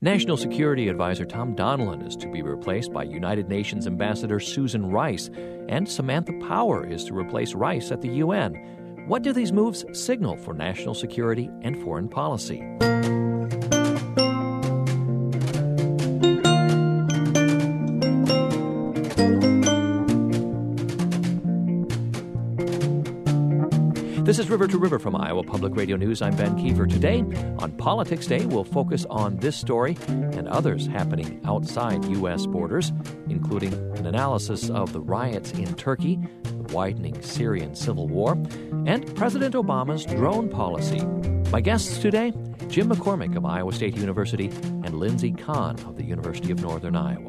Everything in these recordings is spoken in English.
National Security Advisor Tom Donilon is to be replaced by United Nations Ambassador Susan Rice, and Samantha Power is to replace Rice at the UN. What do these moves signal for national security and foreign policy? This is River to River from Iowa Public Radio News. I'm Ben Kiefer. Today, on Politics Day, we'll focus on this story and others happening outside U.S. borders, including an analysis of the riots in Turkey, the widening Syrian civil war, and President Obama's drone policy. My guests today, Jim McCormick of Iowa State University and Lindsey Kahn of the University of Northern Iowa.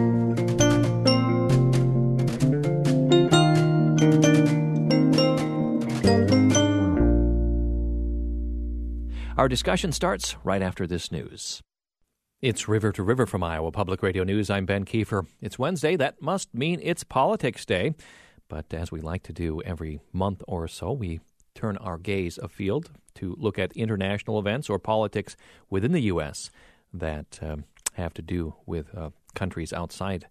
Our discussion starts right after this news. It's River to River from Iowa Public Radio News. I'm Ben Kiefer. It's Wednesday. That must mean it's Politics Day. But as we like to do every month or so, we turn our gaze afield to look at international events or politics within the U.S. that have to do with countries outside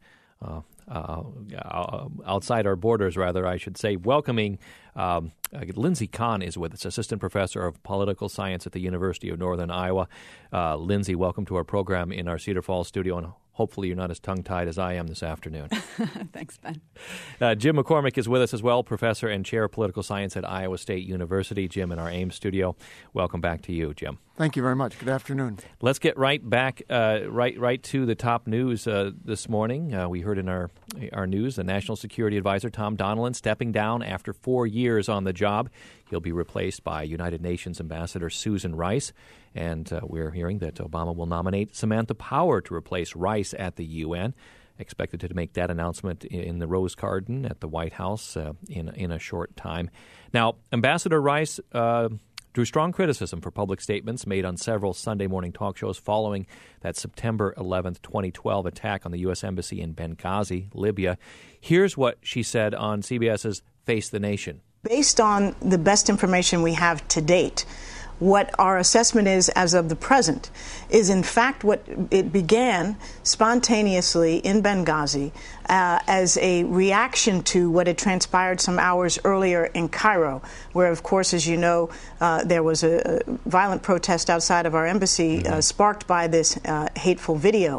our borders, rather, I should say. Welcoming Lindsey Kahn is with us, Assistant Professor of Political Science at the University of Northern Iowa. Lindsey, welcome to our program in our Cedar Falls studio, and hopefully you're not as tongue-tied as I am this afternoon. Thanks, Ben. Jim McCormick is with us as well, Professor and Chair of Political Science at Iowa State University. Jim, in our Ames studio. Welcome back to you, Jim. Thank you very much. Good afternoon. Let's get right back, right to the top news this morning. We heard in our news the National Security Advisor Tom Donilon stepping down after 4 years on the job. He'll be replaced by United Nations Ambassador Susan Rice. And we're hearing that Obama will nominate Samantha Power to replace Rice at the UN. Expected to make that announcement in the Rose Garden at the White House in a short time. Now, Ambassador Rice drew strong criticism for public statements made on several Sunday morning talk shows following that September 11th, 2012 attack on the U.S. Embassy in Benghazi, Libya. Here's what she said on CBS's Face the Nation. Based on the best information we have to date, what our assessment is as of the present is, in fact, what it began spontaneously in Benghazi as a reaction to what had transpired some hours earlier in Cairo, where, of course, as you know, there was a violent protest outside of our embassy sparked by this hateful video.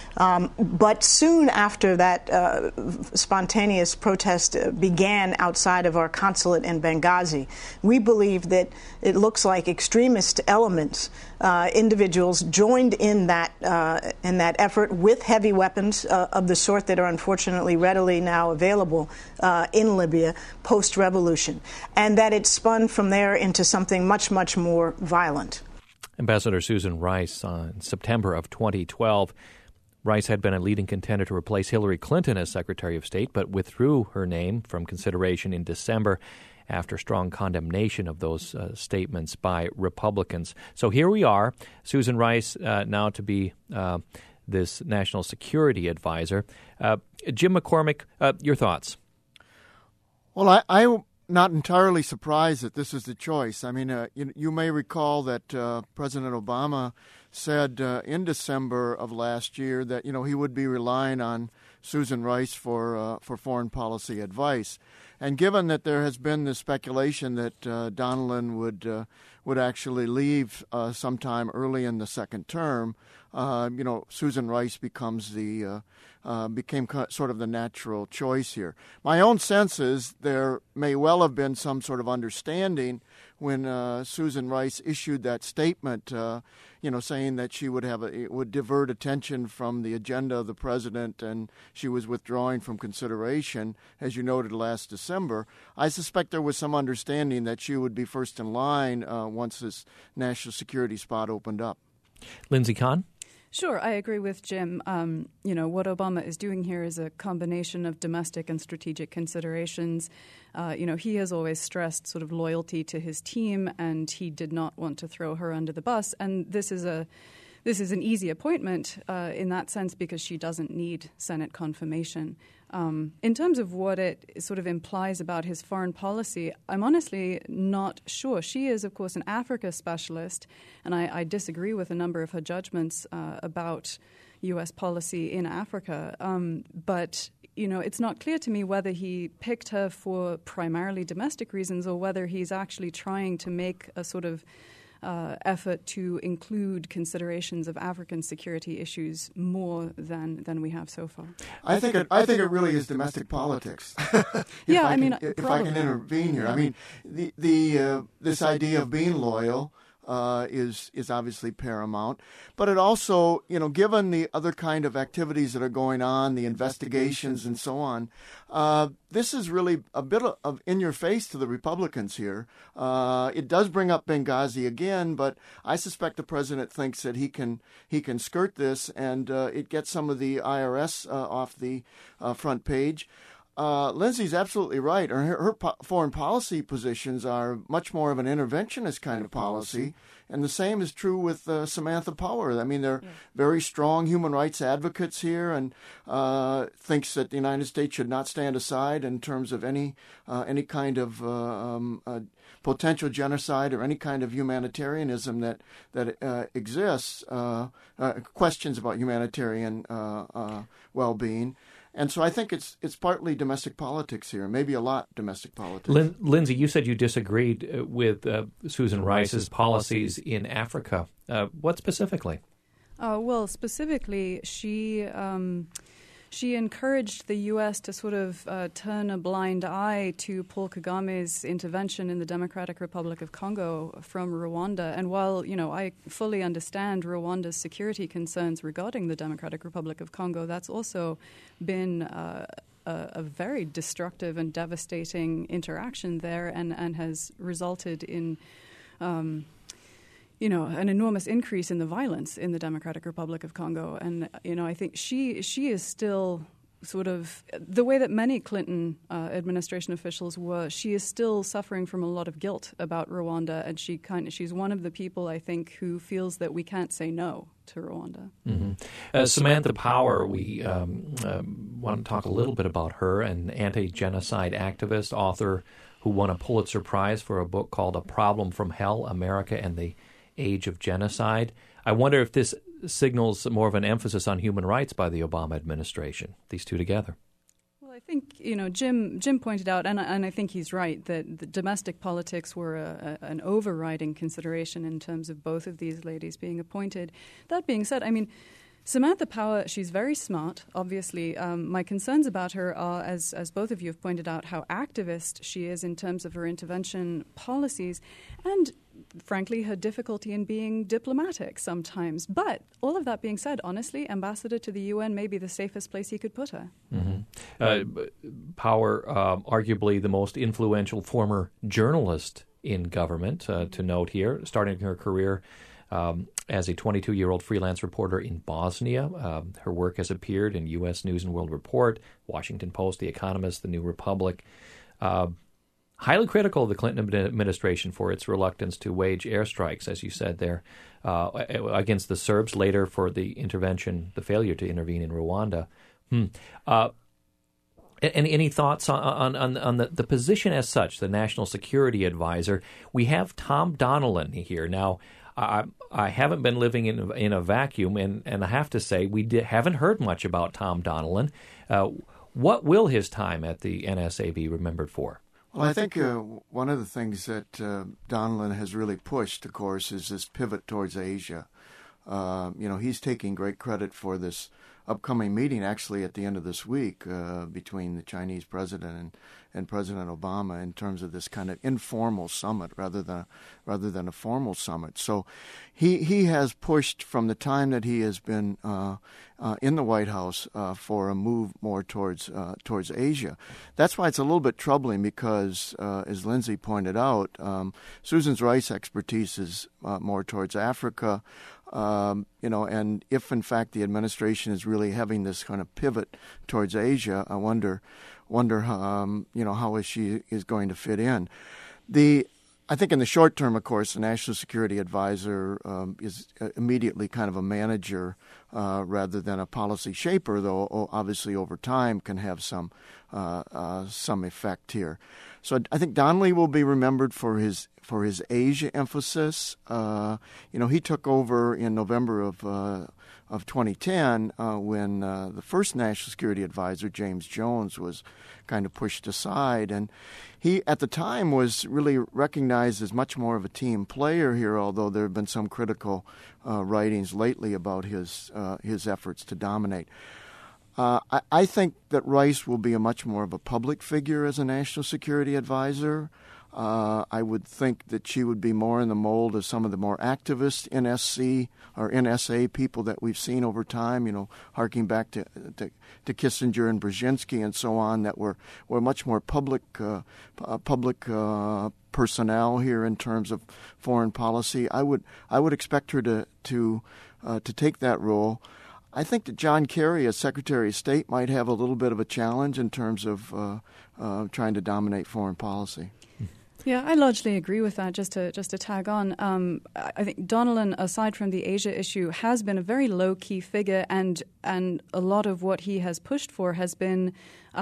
But soon after that spontaneous protest began outside of our consulate in Benghazi, we believe that it looks like extremist elements, individuals joined in that effort with heavy weapons of the sort that are unfortunately readily now available in Libya post-revolution, and that it spun from there into something much, much more violent. Ambassador Susan Rice, in September of 2012, Rice had been a leading contender to replace Hillary Clinton as Secretary of State, but withdrew her name from consideration in December after strong condemnation of those statements by Republicans. So here we are, Susan Rice now to be this National Security Advisor. Jim McCormick, your thoughts? Well, I'm not entirely surprised that this is the choice. I mean, you may recall that President Obama said in December of last year that he would be relying on Susan Rice for foreign policy advice. And given that there has been this speculation that Donilon would actually leave sometime early in the second term, Susan Rice became sort of the natural choice here. My own sense is there may well have been some sort of understanding when Susan Rice issued that statement, saying that she would divert attention from the agenda of the president and she was withdrawing from consideration, as you noted last December. I suspect there was some understanding that she would be first in line once this national security spot opened up. Lindsey Kahn? Sure, I agree with Jim. What Obama is doing here is a combination of domestic and strategic considerations. He has always stressed sort of loyalty to his team, and he did not want to throw her under the bus. And this is a this is an easy appointment in that sense because she doesn't need Senate confirmation. In terms of what it sort of implies about his foreign policy, I'm honestly not sure. She is, of course, an Africa specialist, and I disagree with a number of her judgments about U.S. policy in Africa. But, it's not clear to me whether he picked her for primarily domestic reasons or whether he's actually trying to make a sort of effort to include considerations of African security issues more than we have so far. I think it really is domestic politics. if I can intervene here. I mean, the this idea of being loyal is obviously paramount, but it also, given the other kind of activities that are going on, the investigations and so on, this is really a bit of in your face to the Republicans here. It does bring up Benghazi again, but I suspect the president thinks that he can skirt this, and it gets some of the IRS off the front page. Lindsay's absolutely right. Her foreign policy positions are much more of an interventionist kind of policy, and the same is true with Samantha Power. I mean, they're very strong human rights advocates here, and thinks that the United States should not stand aside in terms of any kind of potential genocide or any kind of humanitarianism that exists. Questions about humanitarian well-being. And so I think it's partly domestic politics here, maybe a lot domestic politics. Lindsay, you said you disagreed with Susan Rice's policies in Africa. What specifically? Well, specifically, she encouraged the U.S. to sort of turn a blind eye to Paul Kagame's intervention in the Democratic Republic of Congo from Rwanda. And while, I fully understand Rwanda's security concerns regarding the Democratic Republic of Congo, that's also been a very destructive and devastating interaction there and has resulted in an enormous increase in the violence in the Democratic Republic of Congo. And, I think she is still sort of, the way that many Clinton administration officials were, she is still suffering from a lot of guilt about Rwanda. And she's one of the people, I think, who feels that we can't say no to Rwanda. Mm-hmm. Samantha Power, we want to talk a little bit about her, an anti-genocide activist, author who won a Pulitzer Prize for a book called A Problem from Hell, America and the Age of Genocide. I wonder if this signals more of an emphasis on human rights by the Obama administration, these two together. Well, I think, Jim pointed out, and I think he's right, that the domestic politics were an overriding consideration in terms of both of these ladies being appointed. That being said, Samantha Power, she's very smart, obviously. My concerns about her are, as both of you have pointed out, how activist she is in terms of her intervention policies and, frankly, her difficulty in being diplomatic sometimes. But all of that being said, honestly, ambassador to the UN may be the safest place he could put her. Mm-hmm. Power, arguably the most influential former journalist in government, to note here, starting her career as a 22-year-old freelance reporter in Bosnia. Her work has appeared in U.S. News and World Report, Washington Post, The Economist, The New Republic. Highly critical of the Clinton administration for its reluctance to wage airstrikes, as you said there, against the Serbs, later for the failure to intervene in Rwanda. Any thoughts on the position as such, the National Security Advisor? We have Tom Donilon here. Now, I haven't been living in a vacuum, and I have to say haven't heard much about Tom Donilon. What will his time at the NSA be remembered for? Well, I think one of the things that Donilon has really pushed, of course, is this pivot towards Asia. He's taking great credit for this upcoming meeting, actually, at the end of this week between the Chinese president and President Obama in terms of this kind of informal summit rather than a formal summit. So he has pushed from the time that he has been in the White House for a move more towards Asia. That's why it's a little bit troubling because, as Lindsay pointed out, Susan Rice's expertise is more towards Africa. And if in fact the administration is really having this kind of pivot towards Asia, I wonder how she is going to fit in. I think in the short term, of course, the National Security Advisor is immediately kind of a manager rather than a policy shaper, though obviously over time can have some effect here. So I think Donnelly will be remembered for his Asia emphasis. He took over in November of 2010 when the first National Security Advisor, James Jones, was kind of pushed aside. And he, at the time, was really recognized as much more of a team player here, although there have been some critical writings lately about his efforts to dominate. I think that Rice will be a much more of a public figure as a National Security Advisor. I would think that she would be more in the mold of some of the more activist NSC or NSA people that we've seen over time, harking back to Kissinger and Brzezinski and so on, that were much more public personnel here in terms of foreign policy. I would expect her to take that role. I think that John Kerry, as Secretary of State, might have a little bit of a challenge in terms of trying to dominate foreign policy. Yeah, I largely agree with that. Just to tag on, I think Donnellan, aside from the Asia issue, has been a very low-key figure, and a lot of what he has pushed for has been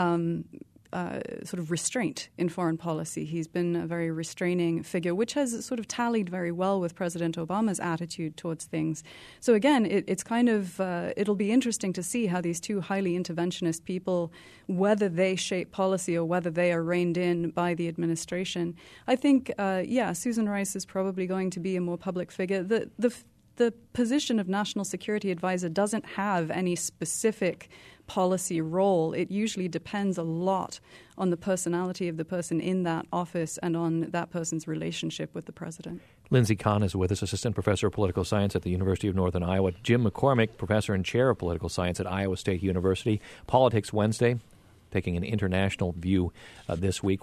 sort of restraint in foreign policy. He's been a very restraining figure, which has sort of tallied very well with President Obama's attitude towards things. So again, it's kind of it'll be interesting to see how these two highly interventionist people, whether they shape policy or whether they are reined in by the administration. I think, Susan Rice is probably going to be a more public figure. The position of National Security Advisor doesn't have any specific policy role. It usually depends a lot on the personality of the person in that office and on that person's relationship with the president. Lindsay Kahn is with us, Assistant Professor of Political Science at the University of Northern Iowa. Jim McCormick, Professor and Chair of Political Science at Iowa State University. Politics Wednesday, taking an international view this week,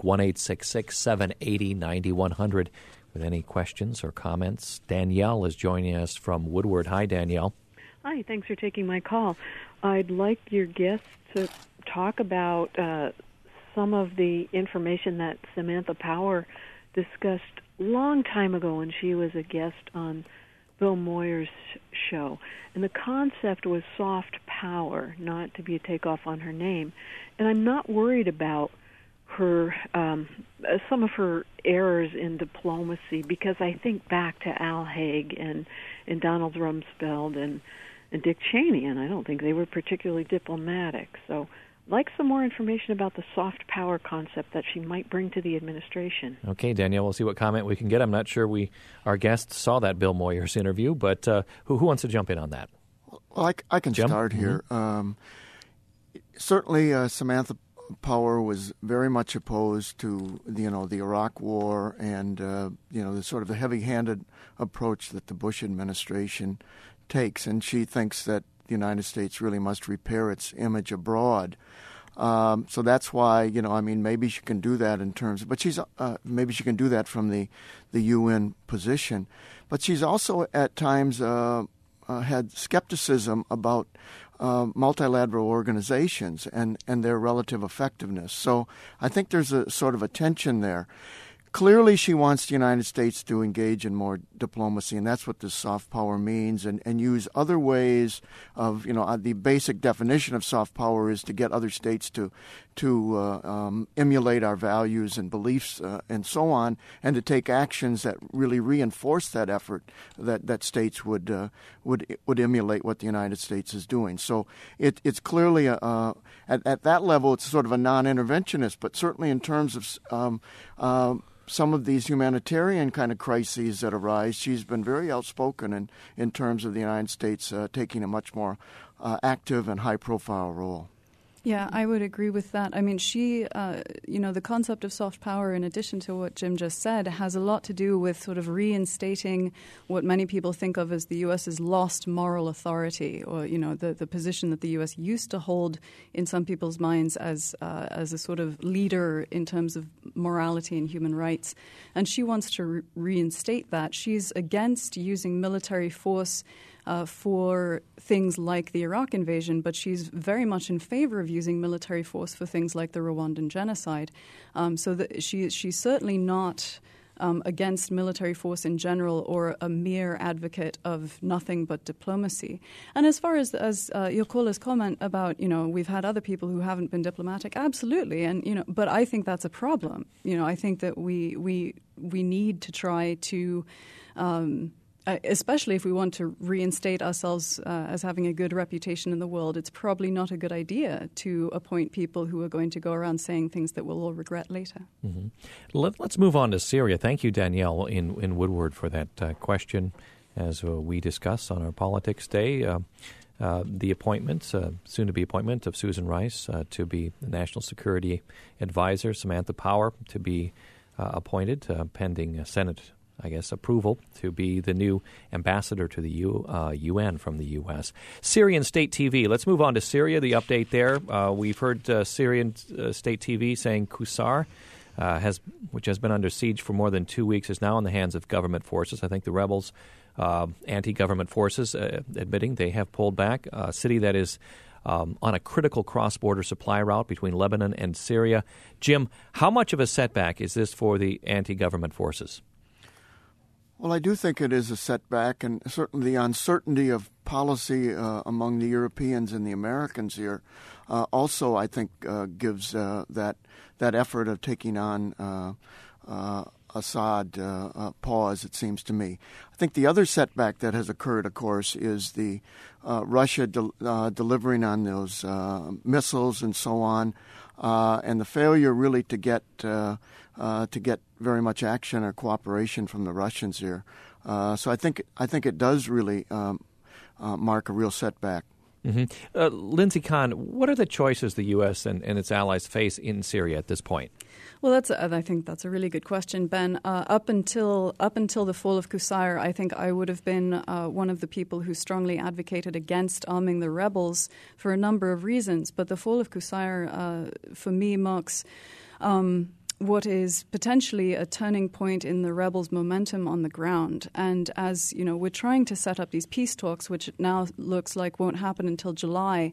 1-866-780-9100. With any questions or comments, Danielle is joining us from Woodward. Hi, Danielle. Hi, thanks for taking my call. I'd like your guests to talk about some of the information that Samantha Power discussed a long time ago when she was a guest on Bill Moyer's show. And the concept was soft power, not to be a takeoff on her name. And I'm not worried about her some of her errors in diplomacy, because I think back to Al Haig and Donald Rumsfeld and Dick Cheney, and I don't think they were particularly diplomatic. So I'd like some more information about the soft power concept that she might bring to the administration. Okay, Danielle, we'll see what comment we can get. I'm not sure our guests saw that Bill Moyer's interview, but who wants to jump in on that? Well, I can Jim? start here. Certainly, Samantha Power was very much opposed to the Iraq War and the sort of the heavy-handed approach that the Bush administration takes, and she thinks that the United States really must repair its image abroad. So that's why maybe she can do that in terms, but maybe she can do that from the UN position, but she's also at times had skepticism about multilateral organizations and their relative effectiveness. So I think there's a sort of a tension there. Clearly, she wants the United States to engage in more diplomacy, and that's what this soft power means, and use other ways of, the basic definition of soft power is to get other states to emulate our values and beliefs and so on, and to take actions that really reinforce that effort that states would emulate what the United States is doing. So it's clearly at that level, it's sort of a non-interventionist, but certainly in terms of some of these humanitarian kind of crises that arise, she's been very outspoken in terms of the United States taking a much more active and high-profile role. Yeah, I would agree with that. I mean, she, the concept of soft power, in addition to what Jim just said, has a lot to do with sort of reinstating what many people think of as the U.S.'s lost moral authority, or, the position that the U.S. used to hold in some people's minds as a sort of leader in terms of morality and human rights. And she wants to reinstate that. She's against using military force for things like the Iraq invasion, but she's very much in favor of using military force for things like the Rwandan genocide. So that she's certainly not against military force in general or a mere advocate of nothing but diplomacy. And as far as your caller's comment about, we've had other people who haven't been diplomatic, absolutely. And, but I think that's a problem. I think that we need to try to especially if we want to reinstate ourselves as having a good reputation in the world, it's probably not a good idea to appoint people who are going to go around saying things that we'll all regret later. Mm-hmm. Let's move on to Syria. Thank you, Danielle in Woodward, for that question. As we discuss on our Politics Day, the appointment, soon-to-be appointment of Susan Rice to be the National Security Advisor, Samantha Power to be appointed pending Senate approval to be the new ambassador to the UN from the U.S. Syrian State TV. Let's move on to Syria, the update there. We've heard Syrian State TV saying Qusar, which has been under siege for more than 2 weeks, is now in the hands of government forces. I think the rebels, anti-government forces, admitting they have pulled back. A city that is on a critical cross-border supply route between Lebanon and Syria. Jim, how much of a setback is this for the anti-government forces? Well, I do think it is a setback, and certainly the uncertainty of policy among the Europeans and the Americans here also, I think, gives that effort of taking on Assad pause, it seems to me. I think the other setback that has occurred, of course, is the Russia delivering on those missiles and so on, and the failure really to get very much action or cooperation from the Russians here. So I think it does really mark a real setback. Mm-hmm. Lindsey Conn, what are the choices the U.S. and its allies face in Syria at this point? Well, I think that's a really good question, Ben. Up until the fall of Qusar, I think I would have been one of the people who strongly advocated against arming the rebels for a number of reasons. But the fall of Qusar, for me, marks what is potentially a turning point in the rebels' momentum on the ground. And as we're trying to set up these peace talks, which now looks like won't happen until July.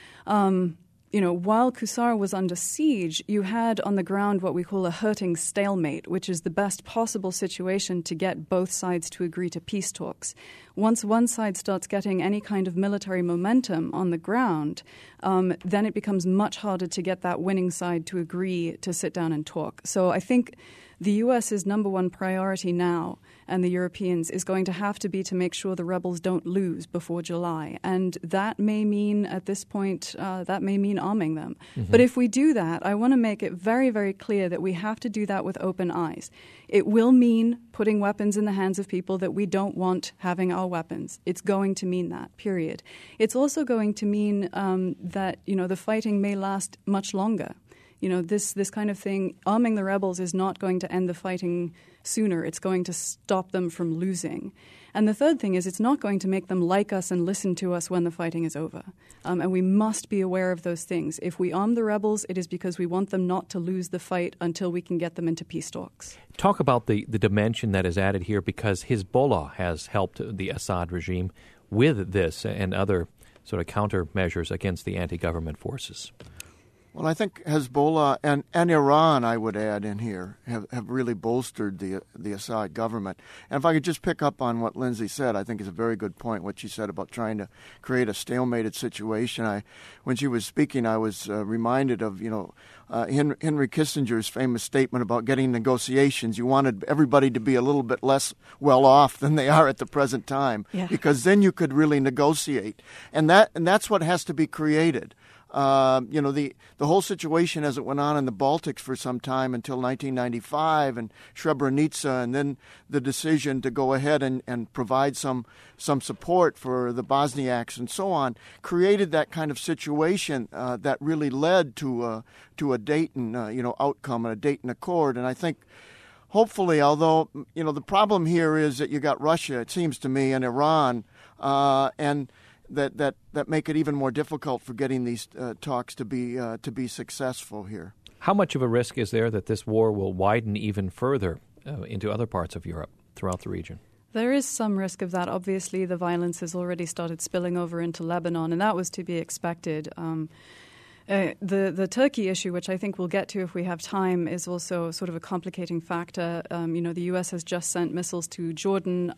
While Qusar was under siege, you had on the ground what we call a hurting stalemate, which is the best possible situation to get both sides to agree to peace talks. Once one side starts getting any kind of military momentum on the ground, then it becomes much harder to get that winning side to agree to sit down and talk. So I think the U.S.'s number one priority now, and the Europeans, is going to have to be to make sure the rebels don't lose before July. And that may mean, at this point, arming them. Mm-hmm. But if we do that, I want to make it very, very clear that we have to do that with open eyes. It will mean putting weapons in the hands of people that we don't want having our weapons. It's going to mean that, period. It's also going to mean that, the fighting may last much longer. This kind of thing, arming the rebels is not going to end the fighting sooner. It's going to stop them from losing. And the third thing is it's not going to make them like us and listen to us when the fighting is over. And we must be aware of those things. If we arm the rebels, it is because we want them not to lose the fight until we can get them into peace talks. Talk about the dimension that is added here, because Hezbollah has helped the Assad regime with this and other sort of countermeasures against the anti-government forces. Well, I think Hezbollah and Iran, I would add in here, have really bolstered the Assad government. And if I could just pick up on what Lindsey said, I think it's a very good point, what she said about trying to create a stalemated situation. When she was speaking, I was reminded of, Henry Kissinger's famous statement about getting negotiations. You wanted everybody to be a little bit less well off than they are at the present time, because then you could really negotiate. And that's what has to be created. The whole situation as it went on in the Baltics for some time until 1995 and Srebrenica, and then the decision to go ahead and provide some support for the Bosniaks and so on, created that kind of situation that really led to a Dayton outcome and a Dayton Accord. And I think hopefully, although the problem here is that you got Russia, it seems to me, and Iran, and that make it even more difficult for getting these talks to be successful here. How much of a risk is there that this war will widen even further into other parts of Europe throughout the region? There is some risk of that. Obviously, the violence has already started spilling over into Lebanon, and that was to be expected. The Turkey issue, which I think we'll get to if we have time, is also sort of a complicating factor. The U.S. has just sent missiles to Jordan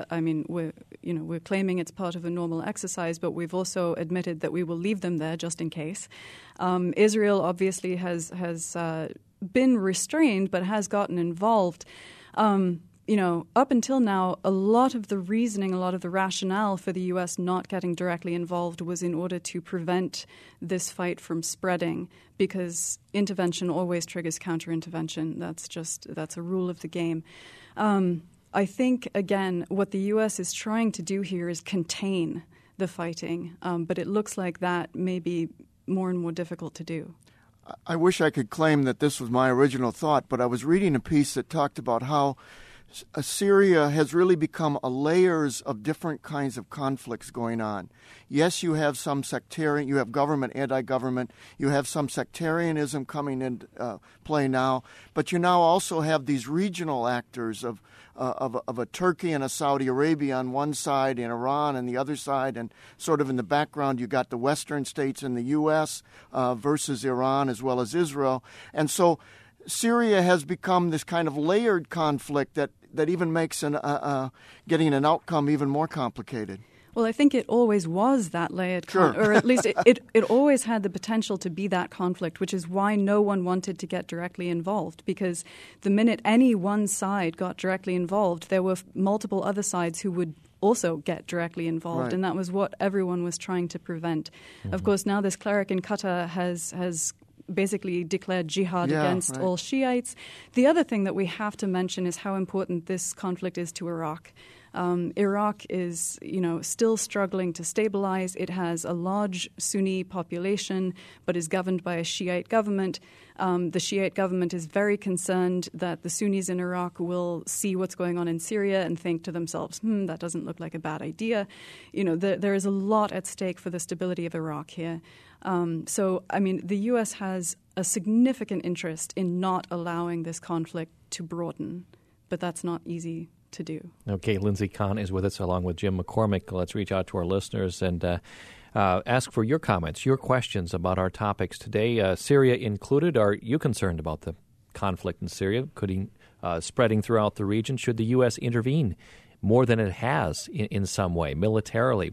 we're claiming it's part of a normal exercise, but we've also admitted that we will leave them there just in case. Israel obviously has been restrained, but has gotten involved. Up until now, a lot of the reasoning, a lot of the rationale for the U.S. not getting directly involved was in order to prevent this fight from spreading, because intervention always triggers counter-intervention. That's a rule of the game. I think, again, what the U.S. is trying to do here is contain the fighting, but it looks like that may be more and more difficult to do. I wish I could claim that this was my original thought, but I was reading a piece that talked about how Syria has really become a layers of different kinds of conflicts going on. Yes, you have some sectarian, you have government, anti-government, you have some sectarianism coming into play now, but you now also have these regional actors of a Turkey and a Saudi Arabia on one side, and Iran on the other side, and sort of in the background you got the Western states in the U.S. Versus Iran as well as Israel. And so Syria has become this kind of layered conflict that even makes getting an outcome even more complicated. Well, I think it always was that layered or at least it always had the potential to be that conflict, which is why no one wanted to get directly involved, because the minute any one side got directly involved, there were multiple other sides who would also get directly involved, right. And that was what everyone was trying to prevent. Mm-hmm. Of course, now this cleric in Qatar has basically declared jihad against all Shiites. The other thing that we have to mention is how important this conflict is to Iraq. Iraq is, still struggling to stabilize. It has a large Sunni population, but is governed by a Shiite government. The Shiite government is very concerned that the Sunnis in Iraq will see what's going on in Syria and think to themselves, that doesn't look like a bad idea. There is a lot at stake for the stability of Iraq here. The U.S. has a significant interest in not allowing this conflict to broaden, but that's not easy to do. Okay, Lindsey Conn is with us along with Jim McCormick. Let's reach out to our listeners and ask for your comments, your questions about our topics today. Syria included, are you concerned about the conflict in Syria spreading throughout the region? Should the U.S. intervene more than it has in some way, militarily?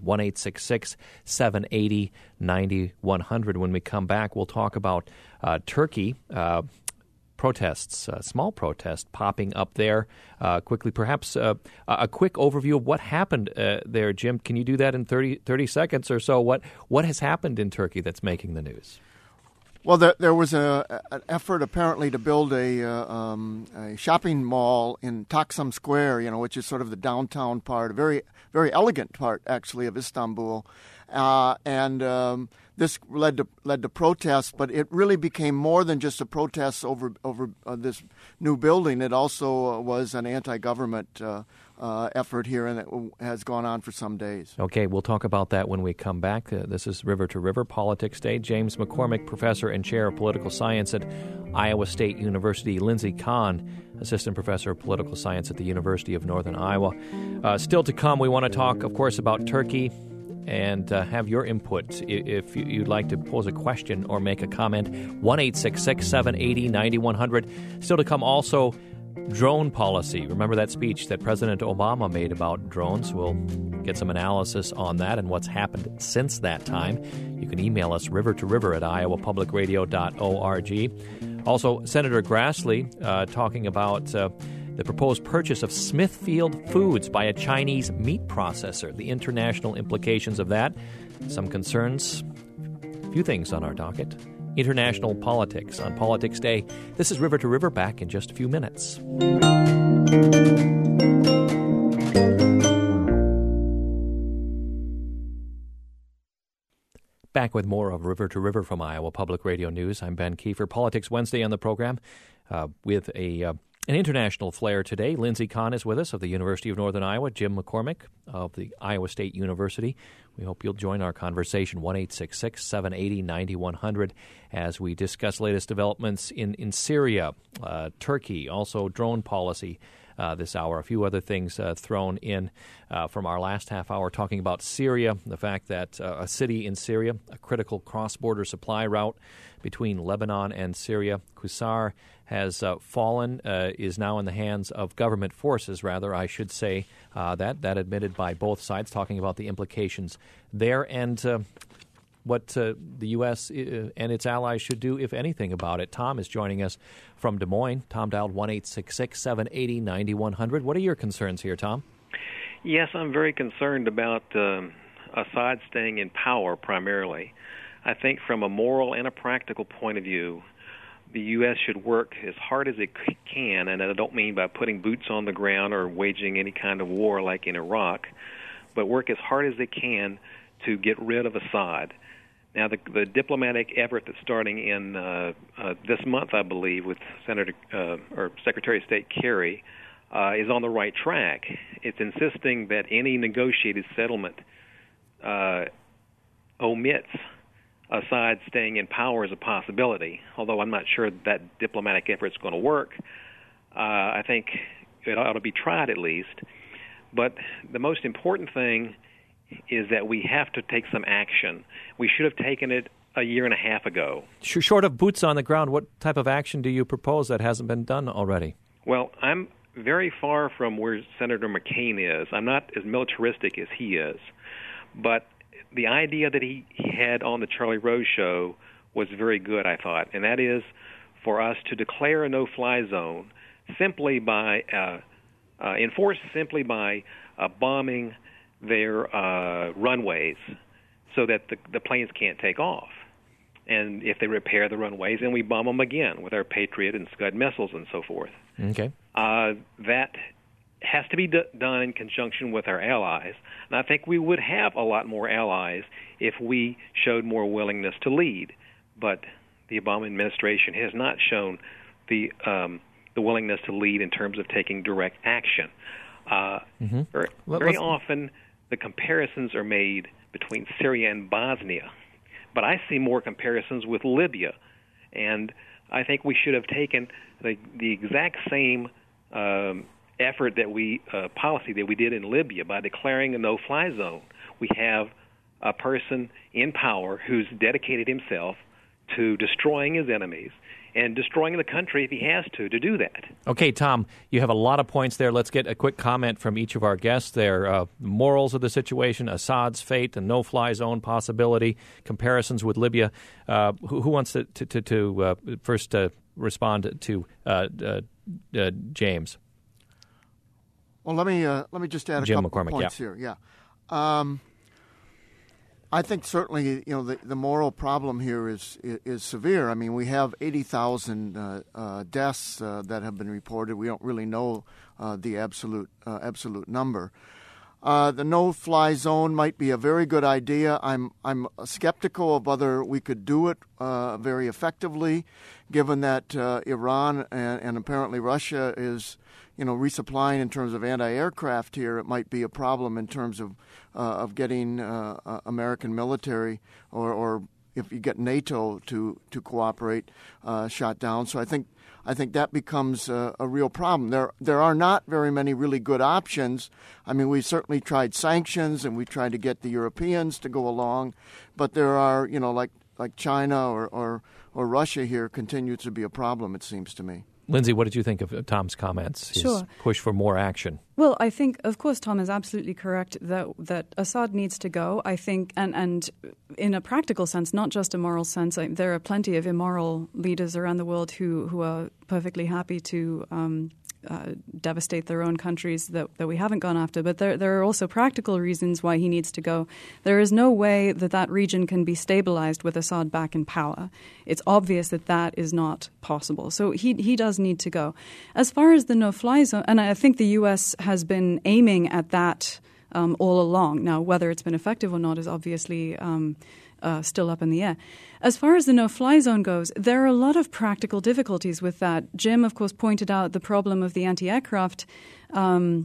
1-866-780-9100. When we come back, we'll talk about Turkey. Protests, small protests popping up there quickly. Perhaps a quick overview of what happened there, Jim. Can you do that in 30 seconds or so? What has happened in Turkey that's making the news? Well, there was an effort apparently to build a shopping mall in Taksim Square, which is sort of the downtown part, a very, very elegant part, actually, of Istanbul. This led to protests, but it really became more than just a protest over this new building. It also was an anti-government effort here, and it has gone on for some days. Okay, we'll talk about that when we come back. This is River to River Politics Day. James McCormick, Professor and Chair of Political Science at Iowa State University. Lindsey Conn, Assistant Professor of Political Science at the University of Northern Iowa. Still to come, we want to talk, of course, about Turkey and have your input. If you'd like to pose a question or make a comment, 1-866-780-9100. Still to come also, drone policy. Remember that speech that President Obama made about drones? We'll get some analysis on that and what's happened since that time. You can email us rivertoriver@iowapublicradio.org. Also, Senator Grassley talking about the proposed purchase of Smithfield Foods by a Chinese meat processor, the international implications of that, some concerns, a few things on our docket. International politics on Politics Day. This is River to River, back in just a few minutes. Back with more of River to River from Iowa Public Radio News. I'm Ben Kiefer. Politics Wednesday on the program with an international flair today. Lindsey Conn is with us of the University of Northern Iowa. Jim McCormick of the Iowa State University. We hope you'll join our conversation, 1-866-780-9100, as we discuss latest developments in Syria, Turkey, also drone policy, this hour. A few other things thrown in from our last half hour, talking about Syria, the fact that a city in Syria, a critical cross-border supply route between Lebanon and Syria, Qusar, has fallen, is now in the hands of government forces, rather, I should say, that admitted by both sides, talking about the implications there and what the U.S. and its allies should do, if anything, about it. Tom is joining us from Des Moines. Tom dialed 1-866-780-9100. What are your concerns here, Tom? Yes, I'm very concerned about Assad staying in power primarily. I think from a moral and a practical point of view, the U.S. should work as hard as it can, and I don't mean by putting boots on the ground or waging any kind of war like in Iraq, but work as hard as they can to get rid of Assad. Now, the diplomatic effort that's starting in this month, I believe, with Secretary of State Kerry, is on the right track. It's insisting that any negotiated settlement omits Assad staying in power as a possibility, although I'm not sure that diplomatic effort's going to work. I think it ought to be tried at least. But the most important thing is that we have to take some action. We should have taken it a year and a half ago. Short of boots on the ground, what type of action do you propose that hasn't been done already? Well, I'm very far from where Senator McCain is. I'm not as militaristic as he is. But the idea that he had on the Charlie Rose show was very good, I thought, and that is for us to declare a no-fly zone simply by enforced simply by bombing their runways so that the planes can't take off. And if they repair the runways, then we bomb them again with our Patriot and Scud missiles and so forth. Okay. That has to be done in conjunction with our allies. And I think we would have a lot more allies if we showed more willingness to lead. But the Obama administration has not shown the willingness to lead in terms of taking direct action. Very often the comparisons are made between Syria and Bosnia, but I see more comparisons with Libya, and I think we should have taken the exact same effort that policy that we did in Libya by declaring a no-fly zone. We have a person in power who's dedicated himself to destroying his enemies and destroying the country if he has to do that. Okay, Tom, you have a lot of points there. Let's get a quick comment from each of our guests there. Morals of the situation, Assad's fate, the no-fly zone possibility, comparisons with Libya. Who wants to first respond to James? Well, let me just add a couple of points here. Yeah. I think certainly, the moral problem here is severe. I mean, we have 80,000 deaths that have been reported. We don't really know the absolute number. The no-fly zone might be a very good idea. I'm skeptical of whether we could do it very effectively, given that Iran and apparently Russia is resupplying in terms of anti-aircraft here. It might be a problem in terms of getting American military or if you get NATO to cooperate, shot down. So I think that becomes a real problem. There are not very many really good options. I mean, we certainly tried sanctions and we tried to get the Europeans to go along, but there are like China or Russia here continues to be a problem. It seems to me. Lindsay, what did you think of Tom's comments, his push for more action? Well, I think, of course, Tom is absolutely correct that Assad needs to go. I think, and in a practical sense, not just a moral sense, there are plenty of immoral leaders around the world who are perfectly happy to devastate their own countries that we haven't gone after. But there are also practical reasons why he needs to go. There is no way that region can be stabilized with Assad back in power. It's obvious that is not possible. So he does need to go. As far as the no-fly zone, and I think the U.S. has been aiming at that all along. Now, whether it's been effective or not is obviously still up in the air. As far as the no-fly zone goes, there are a lot of practical difficulties with that. Jim, of course, pointed out the problem of the anti-aircraft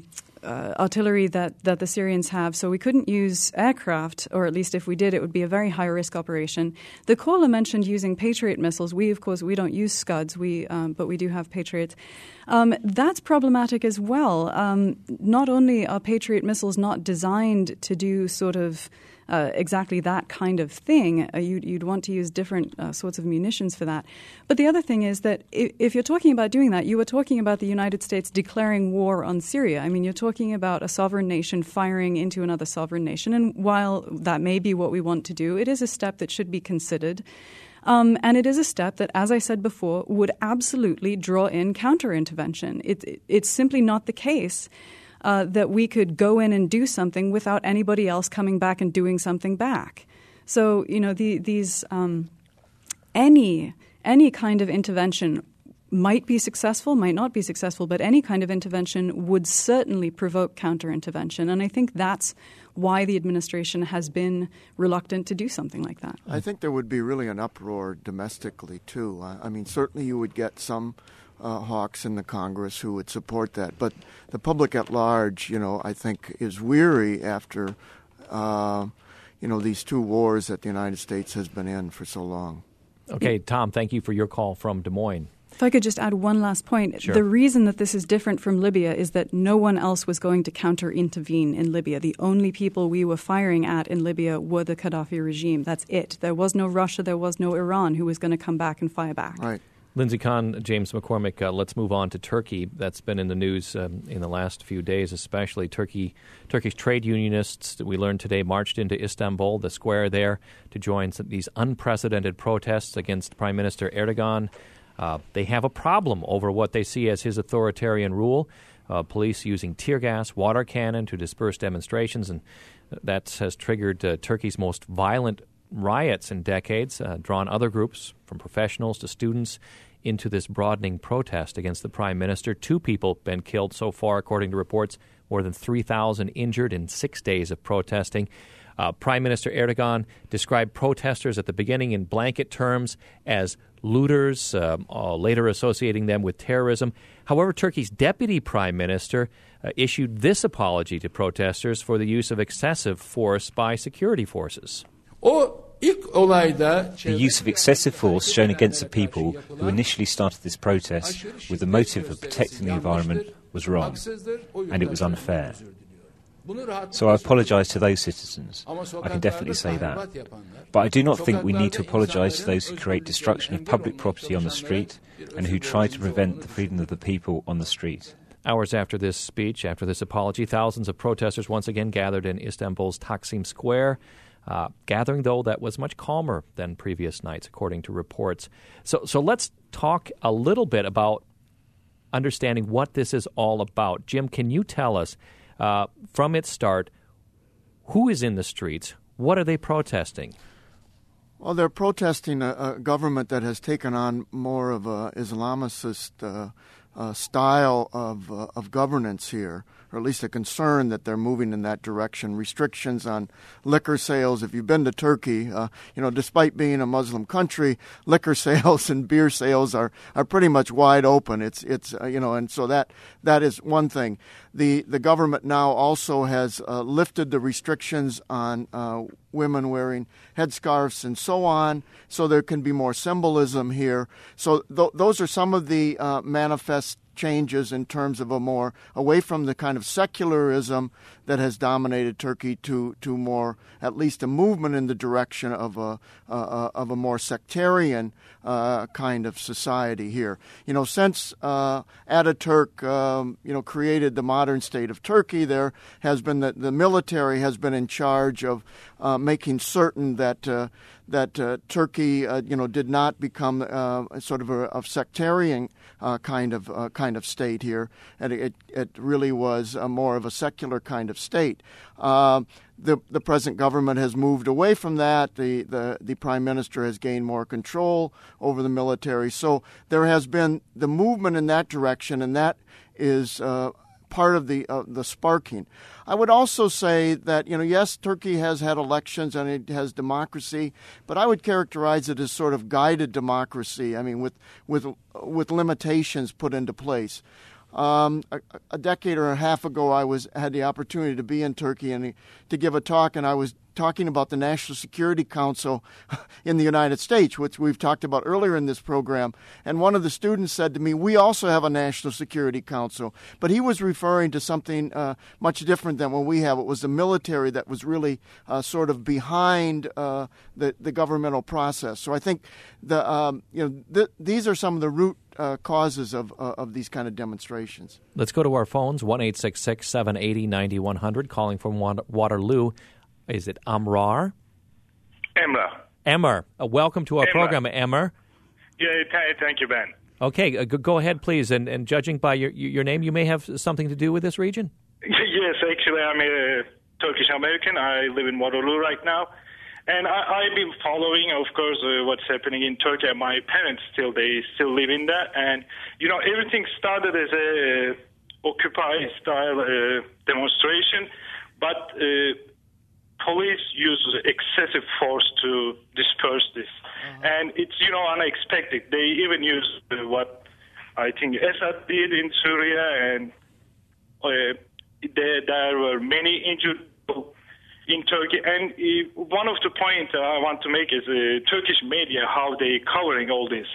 artillery that the Syrians have, so we couldn't use aircraft, or at least if we did, it would be a very high-risk operation. The caller mentioned using Patriot missiles. We don't use Scuds, but we do have Patriots. That's problematic as well. Not only are Patriot missiles not designed to do sort of exactly that kind of thing. You'd want to use different sorts of munitions for that. But the other thing is that if you're talking about doing that, you were talking about the United States declaring war on Syria. I mean, you're talking about a sovereign nation firing into another sovereign nation. And while that may be what we want to do, it is a step that should be considered. And it is a step that, as I said before, would absolutely draw in counter-intervention. It's simply not the case that we could go in and do something without anybody else coming back and doing something back. So, any kind of intervention might be successful, might not be successful, but any kind of intervention would certainly provoke counter-intervention. And I think that's why the administration has been reluctant to do something like that. I think there would be really an uproar domestically, too. I mean, certainly you would get some hawks in the Congress who would support that. But the public at large, I think is weary after, these two wars that the United States has been in for so long. Okay, Tom, thank you for your call from Des Moines. If I could just add one last point. Sure. The reason that this is different from Libya is that no one else was going to counter-intervene in Libya. The only people we were firing at in Libya were the Gaddafi regime. That's it. There was no Russia, there was no Iran who was going to come back and fire back. Right. Lindsey Conn, James McCormick, let's move on to Turkey. That's been in the news in the last few days, especially. Turkish trade unionists, we learned today, marched into Istanbul, the square there, to join these unprecedented protests against Prime Minister Erdogan. They have a problem over what they see as his authoritarian rule. Police using tear gas, water cannon to disperse demonstrations, and that has triggered Turkey's most violent riots in decades, drawn other groups, from professionals to students, into this broadening protest against the prime minister. 2 people been killed so far, according to reports, more than 3,000 injured in 6 days of protesting. Prime Minister Erdogan described protesters at the beginning in blanket terms as looters, later associating them with terrorism. However, Turkey's deputy prime minister issued this apology to protesters for the use of excessive force by security forces. The use of excessive force shown against the people who initially started this protest with the motive of protecting the environment was wrong, and it was unfair. So I apologise to those citizens. I can definitely say that. But I do not think we need to apologise to those who create destruction of public property on the street and who try to prevent the freedom of the people on the street. Hours after this speech, after this apology, thousands of protesters once again gathered in Istanbul's Taksim Square. Gathering, though, that was much calmer than previous nights, according to reports. So let's talk a little bit about understanding what this is all about. Jim, can you tell us, from its start, who is in the streets? What are they protesting? Well, they're protesting a government that has taken on more of a Islamicist style of governance here, or at least a concern that they're moving in that direction. Restrictions on liquor sales. If you've been to Turkey, despite being a Muslim country, liquor sales and beer sales are pretty much wide open. It's and so that is one thing. The government now also has lifted the restrictions on women wearing headscarves and so on, so there can be more symbolism here. So those are some of the manifest changes in terms of a more away from the kind of secularism that has dominated Turkey to more, at least a movement in the direction of a more sectarian kind of society here. Since Ataturk created the modern state of Turkey, there has been the military has been in charge of making certain that Turkey did not become sort of a sectarian kind of state here, and it really was more of a secular kind of state. The present government has moved away from that. The prime minister has gained more control over the military. So there has been the movement in that direction, and that is part of the sparking. I would also say that, yes, Turkey has had elections and it has democracy, but I would characterize it as sort of guided democracy. I mean, with limitations put into place. A decade or a half ago, I had the opportunity to be in Turkey and to give a talk, and I was talking about the National Security Council in the United States, which we've talked about earlier in this program. And one of the students said to me, we also have a National Security Council. But he was referring to something much different than what we have. It was the military that was really sort of behind the governmental process. So I think these are some of the root causes of these kind of demonstrations. Let's go to our phones, 1-866-780-9100, calling from Waterloo. Is it Amrar? Emmer. Welcome to our program, Emmer. Yeah, thank you, Ben. Okay, go ahead, please. And judging by your name, you may have something to do with this region? Yes, actually, I'm a Turkish-American. I live in Waterloo right now. And I've been following, of course, what's happening in Turkey. My parents still live in that. And, everything started as a Occupy-style demonstration. But police use excessive force to disperse this. And it's, unexpected. They even use what I think Assad did in Syria, and there were many injured people in Turkey. And one of the points I want to make is Turkish media, how they covering all this.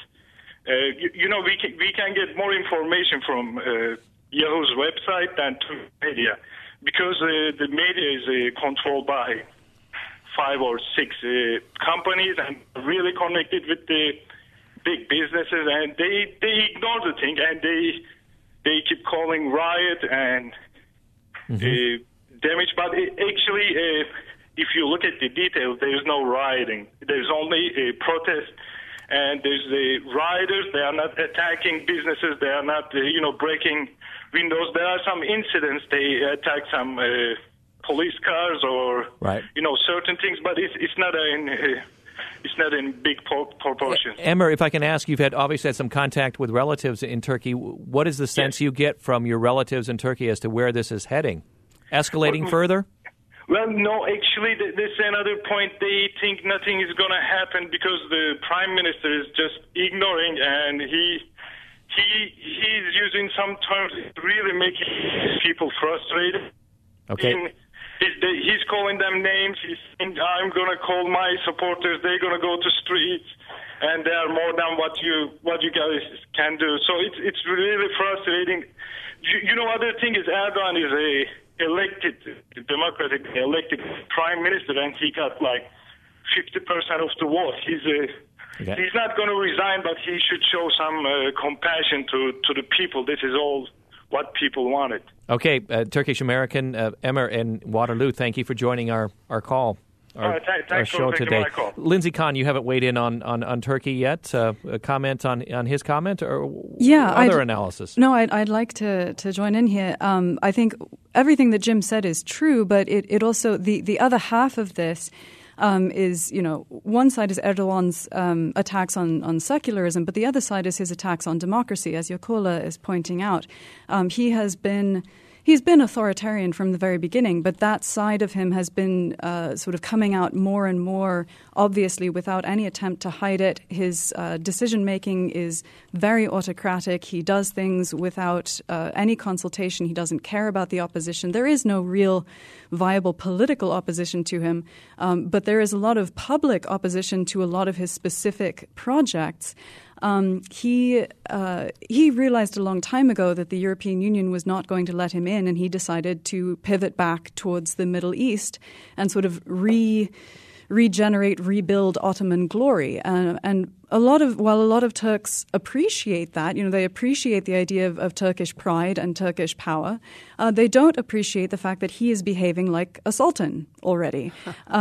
We can get more information from Yahoo's website than Turkish media, because the media is controlled by 5 or 6 companies and really connected with the big businesses, and they ignore the thing, and they keep calling riot and damage. But actually, if you look at the details, there is no rioting. There's only a protest, and there's the rioters. They are not attacking businesses. They are not, breaking windows. There are some incidents. They attack some police cars or certain things, but it's not in big proportions. Emmer, if I can ask, you've obviously had some contact with relatives in Turkey. What is the sense you get from your relatives in Turkey as to where this is heading? Escalating further? Well, no, actually, this is another point. They think nothing is going to happen because the prime minister is just ignoring, and he's using some terms really making people frustrated. Okay. He's calling them names. He's saying, I'm going to call my supporters. They're going to go to streets, and they are more than what you guys can do. So it's really frustrating. Other thing is Erdogan is a democratically elected prime minister, and he got like 50% of the vote. He's not going to resign, but he should show some compassion to the people. This is all what people wanted. Okay, Turkish-American Emmer in Waterloo, thank you for joining our call, our show today. Lindsay Kahn, you haven't weighed in on Turkey yet. A comment on his comment or other analysis? No, I'd like to join in here. I think everything that Jim said is true, but it also, the other half of this is, one side is Erdogan's attacks on secularism, but the other side is his attacks on democracy, as your caller is pointing out. He's been authoritarian from the very beginning, but that side of him has been sort of coming out more and more obviously without any attempt to hide it. His decision-making is very autocratic. He does things without any consultation. He doesn't care about the opposition. There is no real viable political opposition to him, but there is a lot of public opposition to a lot of his specific projects. He realized a long time ago that the European Union was not going to let him in, and he decided to pivot back towards the Middle East and sort of rebuild Ottoman glory. And while a lot of Turks appreciate that, they appreciate the idea of Turkish pride and Turkish power, they don't appreciate the fact that he is behaving like a sultan already.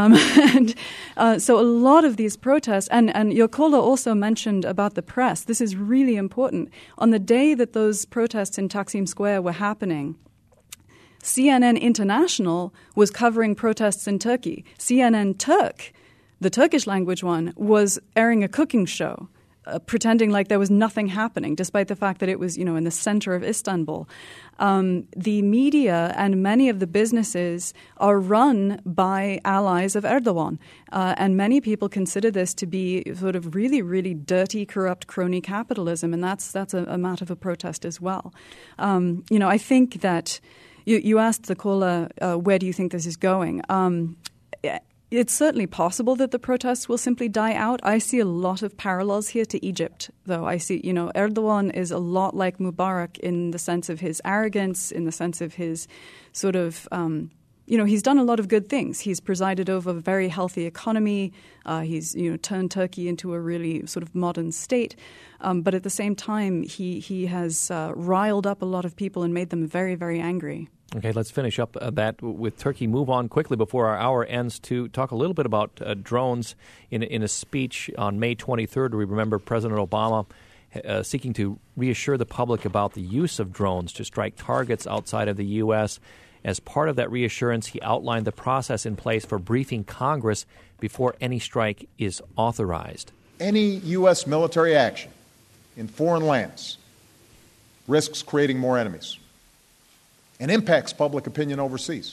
So a lot of these protests, and your caller also mentioned about the press, this is really important. On the day that those protests in Taksim Square were happening, CNN International was covering protests in Turkey. CNN Turk, the Turkish language one, was airing a cooking show. pretending like there was nothing happening, despite the fact that it was, in the center of Istanbul. The media and many of the businesses are run by allies of Erdogan. And many people consider this to be sort of really, really dirty, corrupt crony capitalism. And that's a matter of a protest as well. I think that you asked the caller, where do you think this is going? It's certainly possible that the protests will simply die out. I see a lot of parallels here to Egypt, though. I see, Erdogan is a lot like Mubarak in the sense of his arrogance, in the sense of his sort of, he's done a lot of good things. He's presided over a very healthy economy. He's, turned Turkey into a really sort of modern state. But at the same time, he has riled up a lot of people and made them very, very angry. Okay, let's finish up that with Turkey. Move on quickly before our hour ends to talk a little bit about drones. In a speech on May 23rd, we remember President Obama seeking to reassure the public about the use of drones to strike targets outside of the U.S. As part of that reassurance, he outlined the process in place for briefing Congress before any strike is authorized. Any U.S. military action in foreign lands risks creating more enemies and impacts public opinion overseas.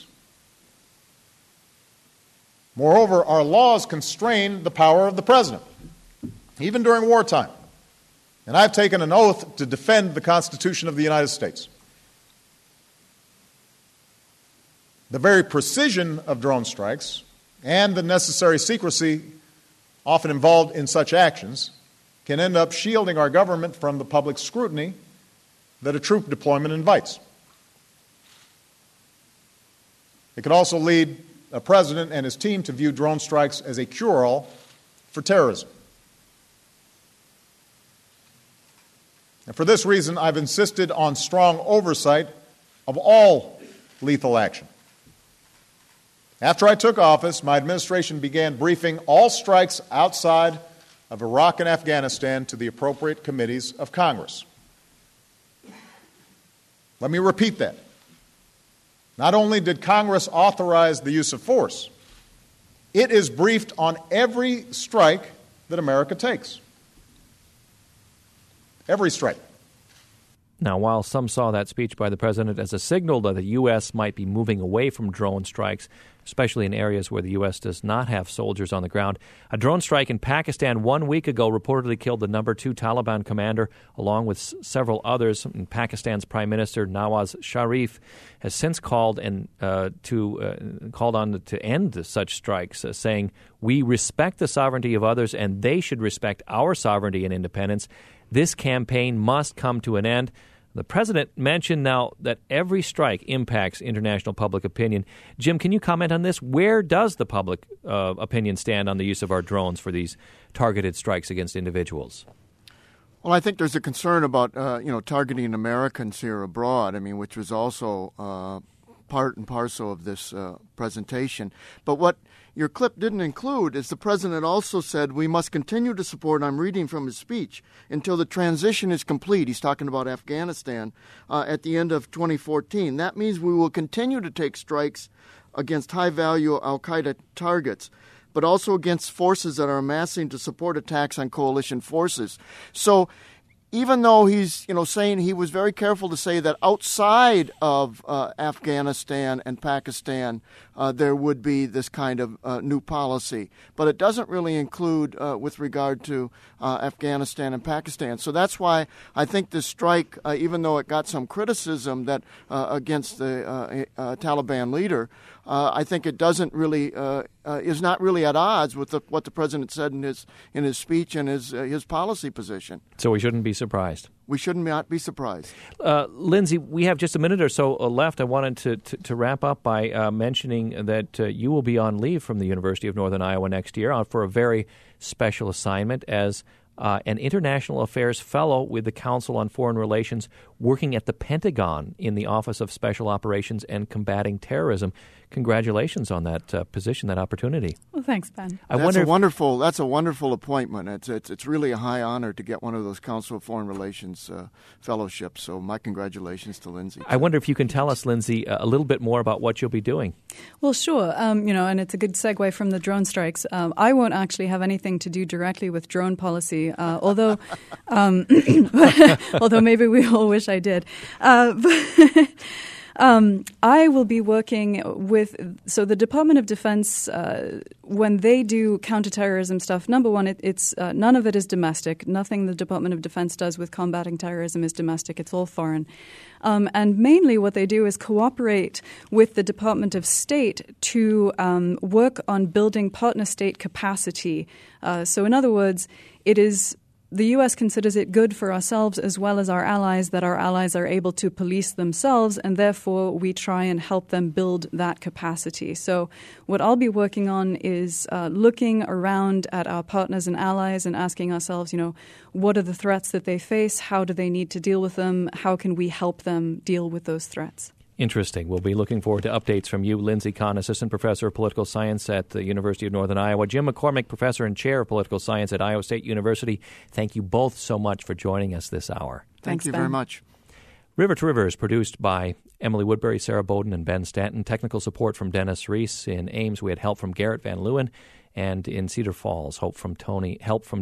Moreover, our laws constrain the power of the president, even during wartime. And I've taken an oath to defend the Constitution of the United States. The very precision of drone strikes and the necessary secrecy often involved in such actions can end up shielding our government from the public scrutiny that a troop deployment invites. It could also lead a president and his team to view drone strikes as a cure-all for terrorism. And for this reason, I've insisted on strong oversight of all lethal action. After I took office, my administration began briefing all strikes outside of Iraq and Afghanistan to the appropriate committees of Congress. Let me repeat that. Not only did Congress authorize the use of force, it is briefed on every strike that America takes. Every strike. Now, while some saw that speech by the president as a signal that the U.S. might be moving away from drone strikes, especially in areas where the U.S. does not have soldiers on the ground, a drone strike in Pakistan 1 week ago reportedly killed the number 2 Taliban commander, along with several others. And Pakistan's Prime Minister Nawaz Sharif has since called on to end such strikes, saying, "We respect the sovereignty of others, and they should respect our sovereignty and independence. This campaign must come to an end." The president mentioned now that every strike impacts international public opinion. Jim, can you comment on this? Where does the public opinion stand on the use of our drones for these targeted strikes against individuals? Well, I think there's a concern about targeting Americans here abroad. Which was also part and parcel of this presentation. But what your clip didn't include is the president also said we must continue to support, I'm reading from his speech, until the transition is complete. He's talking about Afghanistan at the end of 2014. That means we will continue to take strikes against high-value al-Qaeda targets, but also against forces that are amassing to support attacks on coalition forces. So even though he's, saying, he was very careful to say that outside of Afghanistan and Pakistan, there would be this kind of new policy. But it doesn't really include with regard to Afghanistan and Pakistan. So that's why I think this strike, even though it got some criticism that against the Taliban leader, I think it doesn't really is not really at odds with what the president said in his speech and his policy position. So we shouldn't be surprised. We should not be surprised. Lindsay, we have just a minute or so left. I wanted to wrap up by mentioning that you will be on leave from the University of Northern Iowa next year for a very special assignment as an international affairs fellow with the Council on Foreign Relations, working at the Pentagon in the Office of Special Operations and Combating Terrorism. Congratulations on that position, that opportunity. Well, thanks, Ben. That's a wonderful appointment. It's really a high honor to get one of those Council of Foreign Relations fellowships. So my congratulations to Lindsay. I wonder if you can tell us, Lindsay, a little bit more about what you'll be doing. Well, sure. And it's a good segue from the drone strikes. I won't actually have anything to do directly with drone policy. me, although maybe we all wish I did. I will be working with, so the Department of Defense, when they do counterterrorism stuff, number one, it's none of it is domestic. Nothing the Department of Defense does with combating terrorism is domestic. It's all foreign. And mainly what they do is cooperate with the Department of State to work on building partner state capacity. So in other words, the U.S. considers it good for ourselves as well as our allies that our allies are able to police themselves, and therefore we try and help them build that capacity. So what I'll be working on is looking around at our partners and allies and asking ourselves, what are the threats that they face? How do they need to deal with them? How can we help them deal with those threats? Interesting. We'll be looking forward to updates from you, Lindsay Kahn, Assistant Professor of Political Science at the University of Northern Iowa, Jim McCormick, Professor and Chair of Political Science at Iowa State University. Thank you both so much for joining us this hour. Thank you very much. River to River is produced by Emily Woodbury, Sarah Bowden, and Ben Stanton. Technical support from Dennis Reese. In Ames, we had help from Garrett Van Leeuwen. And in Cedar Falls, help from Tony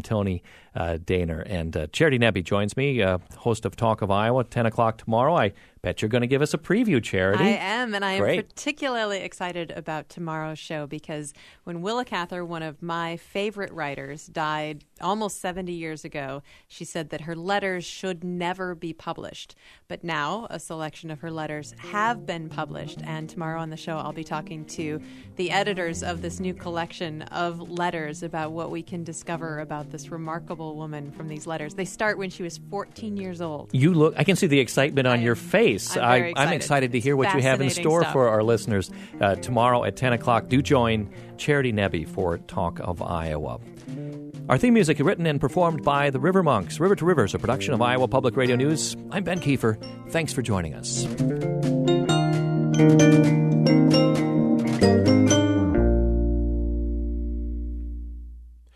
Daner. And Charity Nebbe joins me, host of Talk of Iowa, 10 o'clock tomorrow. I bet you're going to give us a preview, Charity. I am, and I am particularly excited about tomorrow's show because when Willa Cather, one of my favorite writers, died almost 70 years ago, she said that her letters should never be published. But now a selection of her letters have been published, and tomorrow on the show I'll be talking to the editors of this new collection of letters about what we can discover about this remarkable woman from these letters. They start when she was 14 years old. I can see the excitement on your face. I'm excited to hear what you have in store for our listeners tomorrow at 10 o'clock. Do join Charity Nebbe for Talk of Iowa. Our theme music is written and performed by the River Monks. River to River is a production of Iowa Public Radio News. I'm Ben Kiefer. Thanks for joining us.